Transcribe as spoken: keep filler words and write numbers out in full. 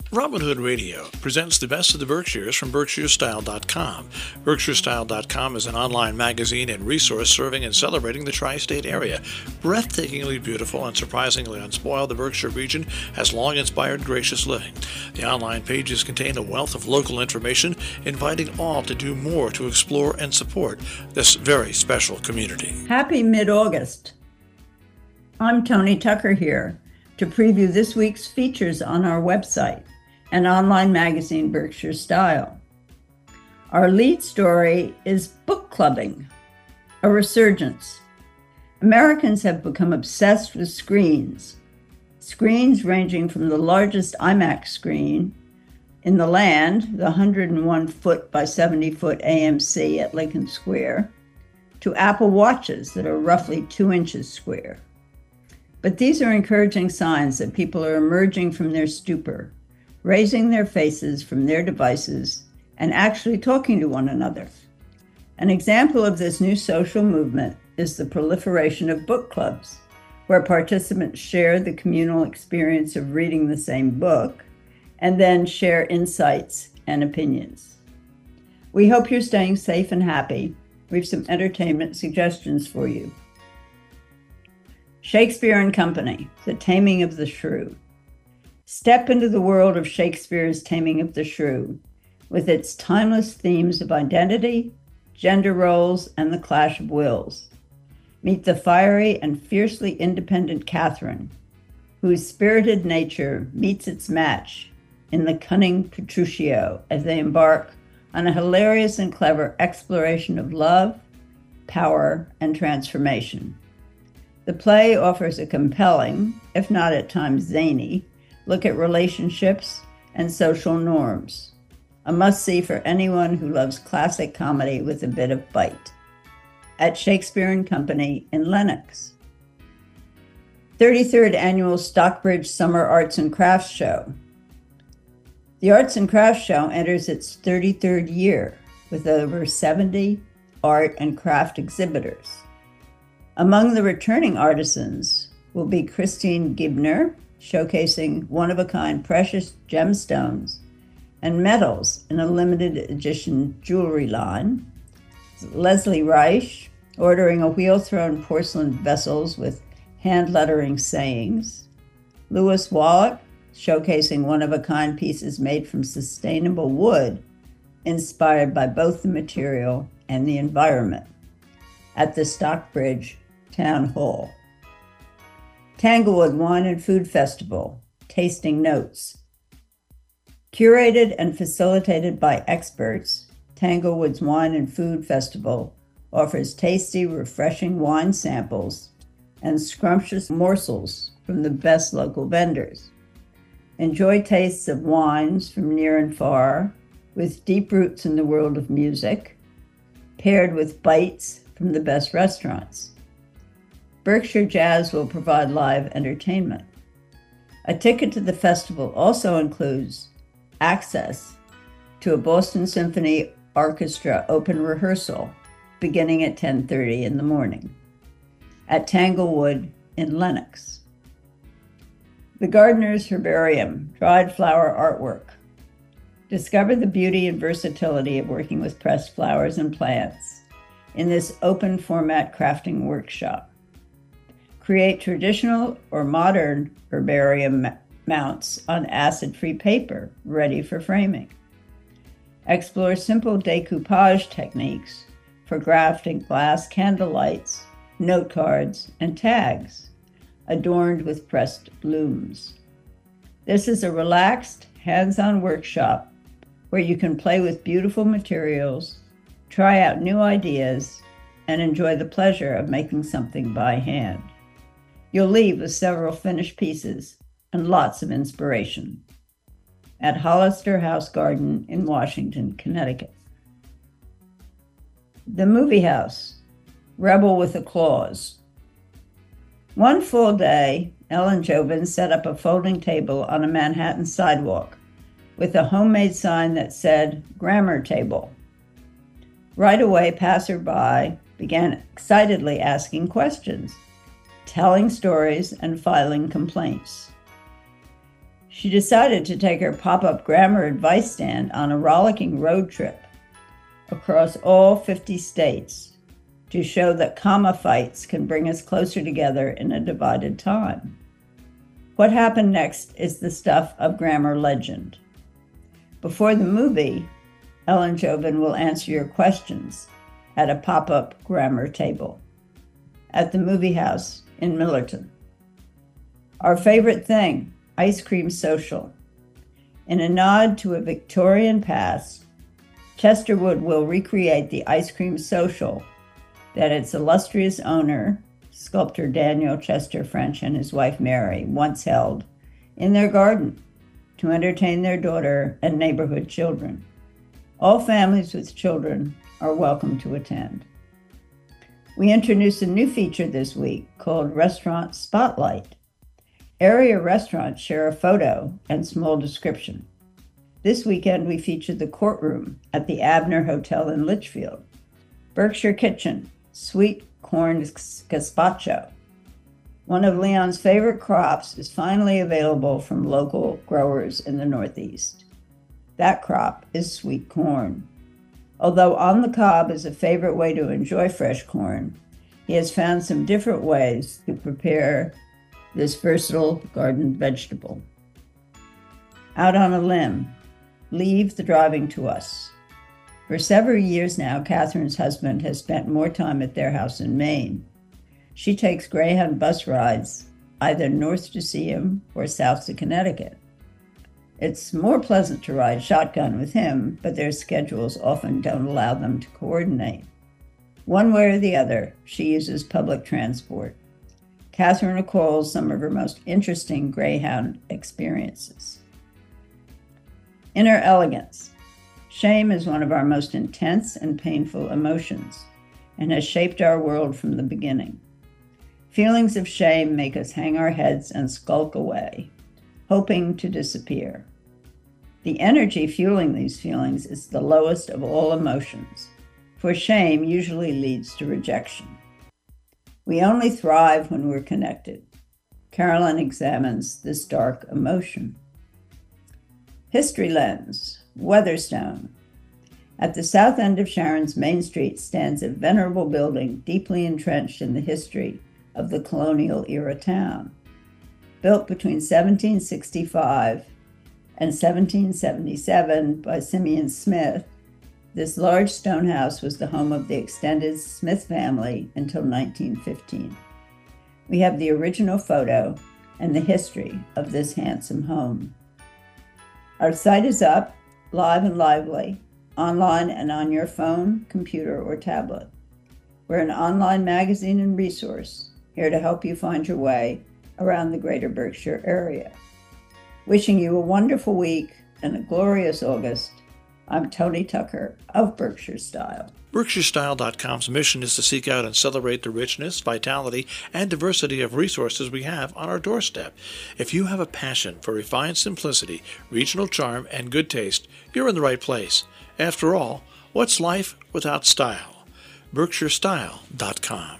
Robin Hood Radio presents the best of the Berkshires from Berkshire Style dot com. Berkshire Style dot com is an online magazine and resource serving and celebrating the tri-state area. Breathtakingly beautiful and surprisingly unspoiled, the Berkshire region has long inspired gracious living. The online pages contain a wealth of local information, inviting all to do more to explore and support this very special community. Happy mid-August. I'm Tony Tucker here to preview this week's features on our website, an online magazine, Berkshire Style. Our lead story is book clubbing, a resurgence. Americans have become obsessed with screens. Screens ranging from the largest IMAX screen in the land, the one hundred one foot by seventy foot A M C at Lincoln Square, to Apple Watches that are roughly two inches square. But these are encouraging signs that people are emerging from their stupor, raising their faces from their devices, and actually talking to one another. An example of this new social movement is the proliferation of book clubs, where participants share the communal experience of reading the same book, and then share insights and opinions. We hope you're staying safe and happy. We have some entertainment suggestions for you. Shakespeare and Company, The Taming of the Shrew. Step into the world of Shakespeare's Taming of the Shrew, with its timeless themes of identity, gender roles, and the clash of wills. Meet the fiery and fiercely independent Catherine, whose spirited nature meets its match in the cunning Petruchio as they embark on a hilarious and clever exploration of love, power, and transformation. The play offers a compelling, if not at times zany, look at relationships and social norms. A must-see for anyone who loves classic comedy with a bit of bite. At Shakespeare and Company in Lenox. thirty-third Annual Stockbridge Summer Arts and Crafts Show. The Arts and Crafts Show enters its thirty-third year with over seventy art and craft exhibitors. Among the returning artisans will be Christine Gibner, showcasing one-of-a-kind precious gemstones and metals in a limited edition jewelry line. Leslie Reich, ordering a wheel-thrown porcelain vessels with hand-lettering sayings. Lewis Wallach, showcasing one-of-a-kind pieces made from sustainable wood, inspired by both the material and the environment, at the Stockbridge Town Hall. Tanglewood Wine and Food Festival, Tasting Notes. Curated and facilitated by experts, Tanglewood's Wine and Food Festival offers tasty, refreshing wine samples and scrumptious morsels from the best local vendors. Enjoy tastes of wines from near and far, with deep roots in the world of music, paired with bites from the best restaurants. Berkshire Jazz will provide live entertainment. A ticket to the festival also includes access to a Boston Symphony Orchestra open rehearsal beginning at ten thirty in the morning at Tanglewood in Lenox. The Gardener's Herbarium, dried flower artwork. Discover the beauty and versatility of working with pressed flowers and plants in this open format crafting workshop. Create traditional or modern herbarium mounts on acid-free paper, ready for framing. Explore simple decoupage techniques for grafting glass candle lights, note cards, and tags, adorned with pressed looms. This is a relaxed, hands-on workshop where you can play with beautiful materials, try out new ideas, and enjoy the pleasure of making something by hand. You'll leave with several finished pieces and lots of inspiration. At Hollister House Garden in Washington, Connecticut. The Movie House, Rebel with a Clause. One full day, Ellen Jobin set up a folding table on a Manhattan sidewalk with a homemade sign that said, "Grammar Table." Right away, passerby began excitedly asking questions, telling stories, and filing complaints. She decided to take her pop-up grammar advice stand on a rollicking road trip across all fifty states to show that comma fights can bring us closer together in a divided time. What happened next is the stuff of grammar legend. Before the movie, Ellen Jobin will answer your questions at a pop-up grammar table at the Movie House in Millerton. Our favorite thing, Ice Cream Social. In a nod to a Victorian past, Chesterwood will recreate the Ice Cream Social that its illustrious owner, sculptor Daniel Chester French, and his wife Mary once held in their garden to entertain their daughter and neighborhood children. All families with children are welcome to attend. We introduced a new feature this week called Restaurant Spotlight. Area restaurants share a photo and small description. This weekend, we featured the courtroom at the Abner Hotel in Litchfield. Berkshire Kitchen, sweet corn gazpacho. One of Leon's favorite crops is finally available from local growers in the Northeast. That crop is sweet corn. Although on the cob is a favorite way to enjoy fresh corn, he has found some different ways to prepare this versatile garden vegetable. Out on a limb, leave the driving to us. For several years now, Catherine's husband has spent more time at their house in Maine. She takes Greyhound bus rides either north to see him or south to Connecticut. It's more pleasant to ride shotgun with him, but their schedules often don't allow them to coordinate. One way or the other, she uses public transport. Catherine recalls some of her most interesting Greyhound experiences. Inner elegance. Shame is one of our most intense and painful emotions and has shaped our world from the beginning. Feelings of shame make us hang our heads and skulk away, hoping to disappear. The energy fueling these feelings is the lowest of all emotions, for shame usually leads to rejection. We only thrive when we're connected. Carolyn examines this dark emotion. History lens, Weatherstone. At the south end of Sharon's Main Street stands a venerable building deeply entrenched in the history of the colonial era town. Built between seventeen sixty-five and seventeen seventy-seven by Simeon Smith, this large stone house was the home of the extended Smith family until nineteen fifteen. We have the original photo and the history of this handsome home. Our site is up, live and lively, online and on your phone, computer, or tablet. We're an online magazine and resource here to help you find your way around the greater Berkshire area. Wishing you a wonderful week and a glorious August, I'm Tony Tucker of Berkshire Style. Berkshire Style dot com's mission is to seek out and celebrate the richness, vitality, and diversity of resources we have on our doorstep. If you have a passion for refined simplicity, regional charm, and good taste, you're in the right place. After all, what's life without style? Berkshire Style dot com.